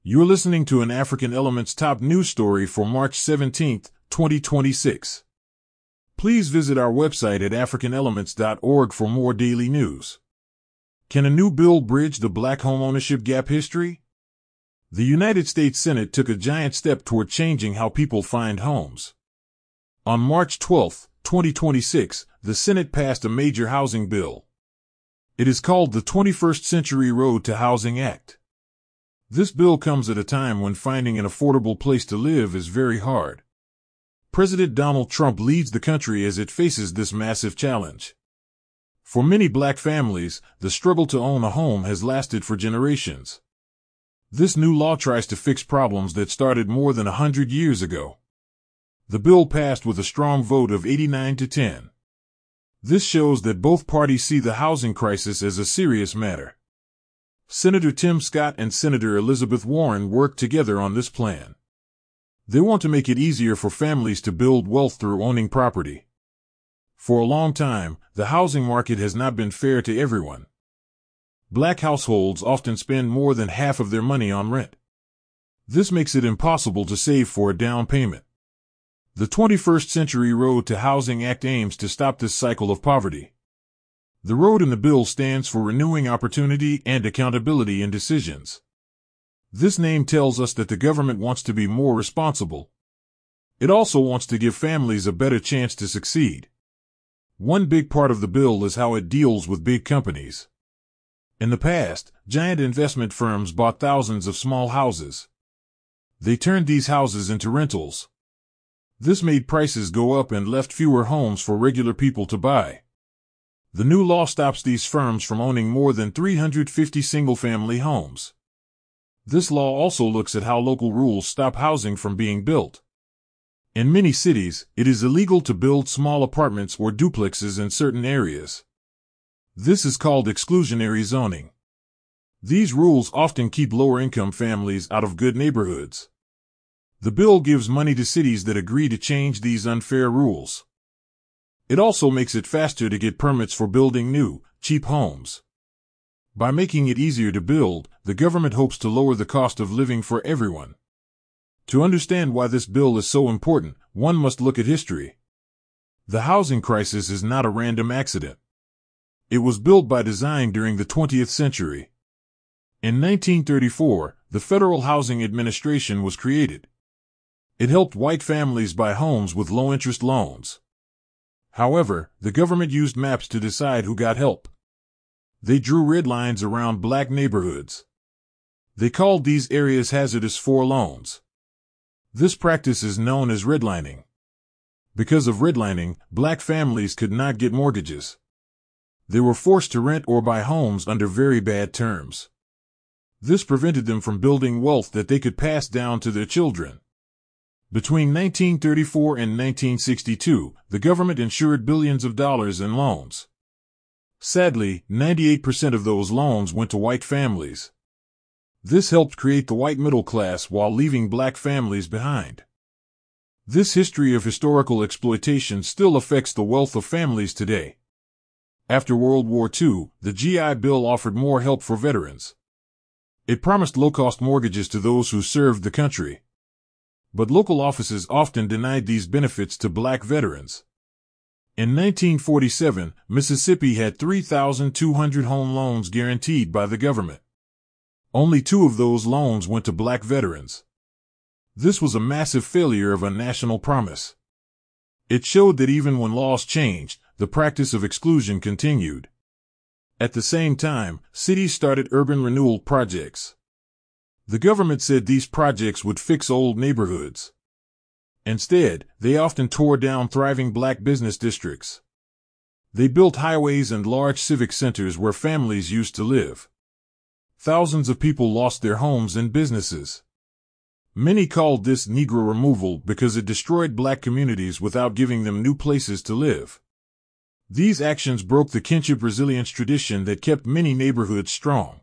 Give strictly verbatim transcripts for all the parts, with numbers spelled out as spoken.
You're listening to an African Elements top news story for March seventeenth, twenty twenty-six. Please visit our website at african elements dot org for more daily news. Can a new bill bridge the black homeownership gap history? The United States Senate took a giant step toward changing how people find homes. On March twelfth, twenty twenty-six, the Senate passed a major housing bill. It is called the twenty-first Century Road to Housing Act. This bill comes at a time when finding an affordable place to live is very hard. President Donald Trump leads the country as it faces this massive challenge. For many black families, the struggle to own a home has lasted for generations. This new law tries to fix problems that started more than a hundred years ago. The bill passed with a strong vote of eighty-nine to ten. This shows that both parties see the housing crisis as a serious matter. Senator Tim Scott and Senator Elizabeth Warren worked together on this plan. They want to make it easier for families to build wealth through owning property. For a long time, the housing market has not been fair to everyone. Black households often spend more than half of their money on rent. This makes it impossible to save for a down payment. The twenty-first Century Road to Housing Act aims to stop this cycle of poverty. The road in the bill stands for renewing opportunity and accountability in decisions. This name tells us that the government wants to be more responsible. It also wants to give families a better chance to succeed. One big part of the bill is how it deals with big companies. In the past, giant investment firms bought thousands of small houses. They turned these houses into rentals. This made prices go up and left fewer homes for regular people to buy. The new law stops these firms from owning more than three hundred fifty single-family homes. This law also looks at how local rules stop housing from being built. In many cities, it is illegal to build small apartments or duplexes in certain areas. This is called exclusionary zoning. These rules often keep lower-income families out of good neighborhoods. The bill gives money to cities that agree to change these unfair rules. It also makes it faster to get permits for building new, cheap homes. By making it easier to build, the government hopes to lower the cost of living for everyone. To understand why this bill is so important, one must look at history. The housing crisis is not a random accident. It was built by design during the twentieth century. In nineteen thirty-four, the Federal Housing Administration was created. It helped white families buy homes with low-interest loans. However, the government used maps to decide who got help. They drew red lines around black neighborhoods. They called these areas hazardous for loans. This practice is known as redlining. Because of redlining, black families could not get mortgages. They were forced to rent or buy homes under very bad terms. This prevented them from building wealth that they could pass down to their children. Between nineteen thirty-four and nineteen sixty-two, the government insured billions of dollars in loans. Sadly, ninety-eight percent of those loans went to white families. This helped create the white middle class while leaving black families behind. This history of historical exploitation still affects the wealth of families today. After World War Two, the G I Bill offered more help for veterans. It promised low-cost mortgages to those who served the country. But local offices often denied these benefits to black veterans. In nineteen forty-seven, Mississippi had three thousand two hundred home loans guaranteed by the government. Only two of those loans went to black veterans. This was a massive failure of a national promise. It showed that even when laws changed, the practice of exclusion continued. At the same time, cities started urban renewal projects. The government said these projects would fix old neighborhoods. Instead, they often tore down thriving black business districts. They built highways and large civic centers where families used to live. Thousands of people lost their homes and businesses. Many called this Negro removal because it destroyed black communities without giving them new places to live. These actions broke the kinship resilience tradition that kept many neighborhoods strong.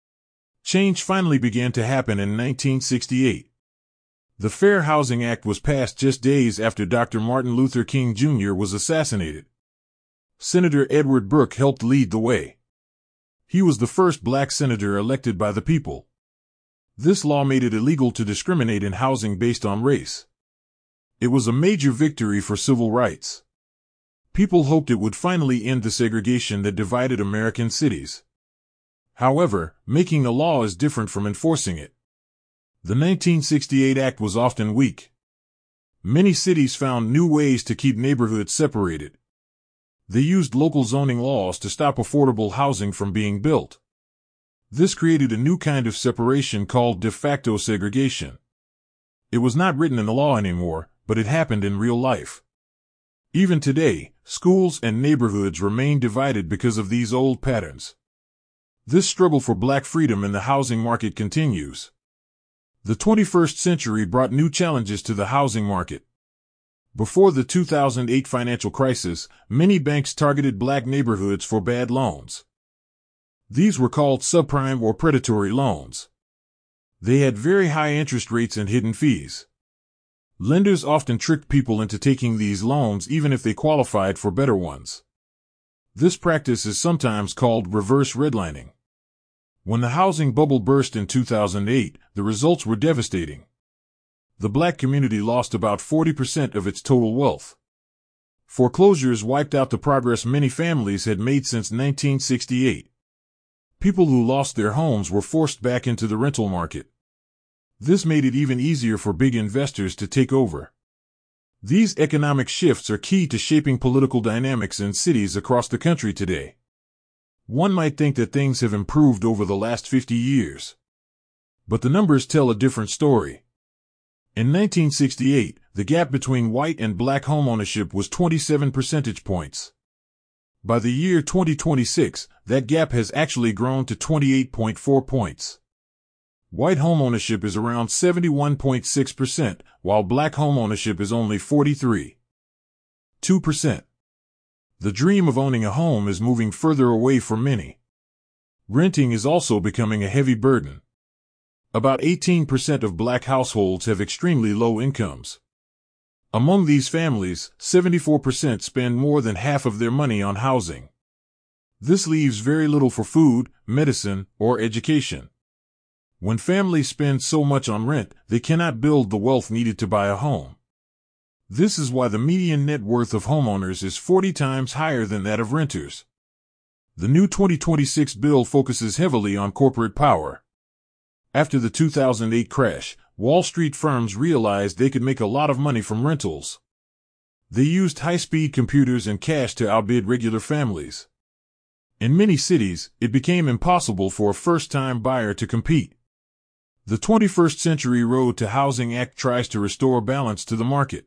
Change finally began to happen in nineteen sixty-eight. The Fair Housing Act was passed just days after Doctor Martin Luther King Junior was assassinated. Senator Edward Brooke helped lead the way. He was the first black senator elected by the people. This law made it illegal to discriminate in housing based on race. It was a major victory for civil rights. People hoped it would finally end the segregation that divided American cities. However, making a law is different from enforcing it. The nineteen sixty-eight Act was often weak. Many cities found new ways to keep neighborhoods separated. They used local zoning laws to stop affordable housing from being built. This created a new kind of separation called de facto segregation. It was not written in the law anymore, but it happened in real life. Even today, schools and neighborhoods remain divided because of these old patterns. This struggle for black freedom in the housing market continues. The twenty-first century brought new challenges to the housing market. Before the two thousand eight financial crisis, many banks targeted black neighborhoods for bad loans. These were called subprime or predatory loans. They had very high interest rates and hidden fees. Lenders often tricked people into taking these loans even if they qualified for better ones. This practice is sometimes called reverse redlining. When the housing bubble burst in two thousand eight, the results were devastating. The black community lost about forty percent of its total wealth. Foreclosures wiped out the progress many families had made since nineteen sixty-eight. People who lost their homes were forced back into the rental market. This made it even easier for big investors to take over. These economic shifts are key to shaping political dynamics in cities across the country today. One might think that things have improved over the last fifty years. But the numbers tell a different story. In nineteen sixty-eight, the gap between white and black homeownership was twenty-seven percentage points. By the year twenty twenty-six, that gap has actually grown to twenty-eight point four points. White homeownership is around seventy-one point six percent, while black homeownership is only forty-three point two percent. The dream of owning a home is moving further away for many. Renting is also becoming a heavy burden. About eighteen percent of black households have extremely low incomes. Among these families, seventy-four percent spend more than half of their money on housing. This leaves very little for food, medicine, or education. When families spend so much on rent, they cannot build the wealth needed to buy a home. This is why the median net worth of homeowners is forty times higher than that of renters. The new twenty twenty-six bill focuses heavily on corporate power. After the two thousand eight crash, Wall Street firms realized they could make a lot of money from rentals. They used high-speed computers and cash to outbid regular families. In many cities, it became impossible for a first-time buyer to compete. The twenty-first Century Road to Housing Act tries to restore balance to the market.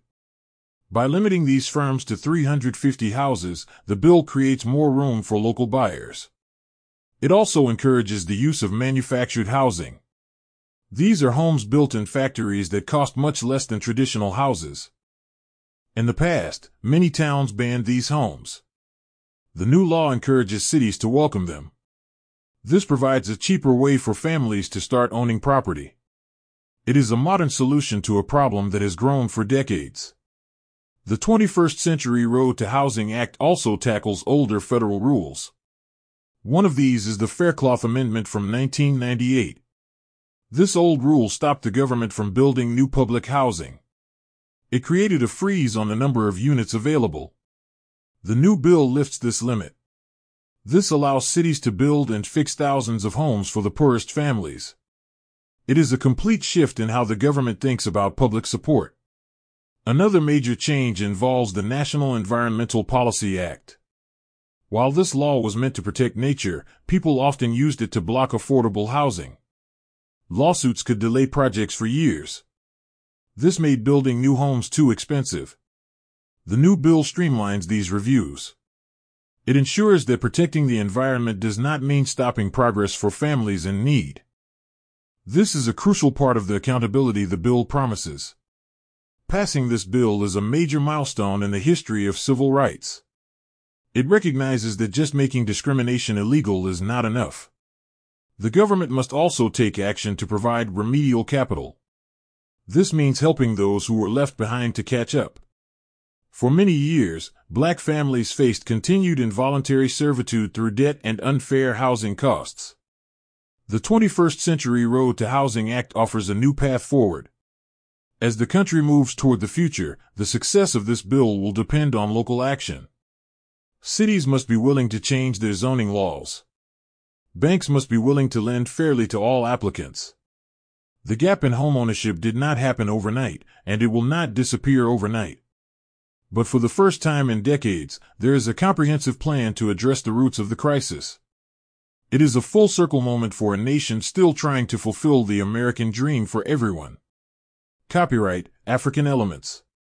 By limiting these firms to three hundred fifty houses, the bill creates more room for local buyers. It also encourages the use of manufactured housing. These are homes built in factories that cost much less than traditional houses. In the past, many towns banned these homes. The new law encourages cities to welcome them. This provides a cheaper way for families to start owning property. It is a modern solution to a problem that has grown for decades. The twenty-first Century Road to Housing Act also tackles older federal rules. One of these is the Faircloth Amendment from nineteen ninety-eight. This old rule stopped the government from building new public housing. It created a freeze on the number of units available. The new bill lifts this limit. This allows cities to build and fix thousands of homes for the poorest families. It is a complete shift in how the government thinks about public support. Another major change involves the National Environmental Policy Act. While this law was meant to protect nature, people often used it to block affordable housing. Lawsuits could delay projects for years. This made building new homes too expensive. The new bill streamlines these reviews. It ensures that protecting the environment does not mean stopping progress for families in need. This is a crucial part of the accountability the bill promises. Passing this bill is a major milestone in the history of civil rights. It recognizes that just making discrimination illegal is not enough. The government must also take action to provide remedial capital. This means helping those who were left behind to catch up. For many years, black families faced continued involuntary servitude through debt and unfair housing costs. The twenty-first Century Road to Housing Act offers a new path forward. As the country moves toward the future, the success of this bill will depend on local action. Cities must be willing to change their zoning laws. Banks must be willing to lend fairly to all applicants. The gap in homeownership did not happen overnight, and it will not disappear overnight. But for the first time in decades, there is a comprehensive plan to address the roots of the crisis. It is a full-circle moment for a nation still trying to fulfill the American dream for everyone. Copyright African Elements.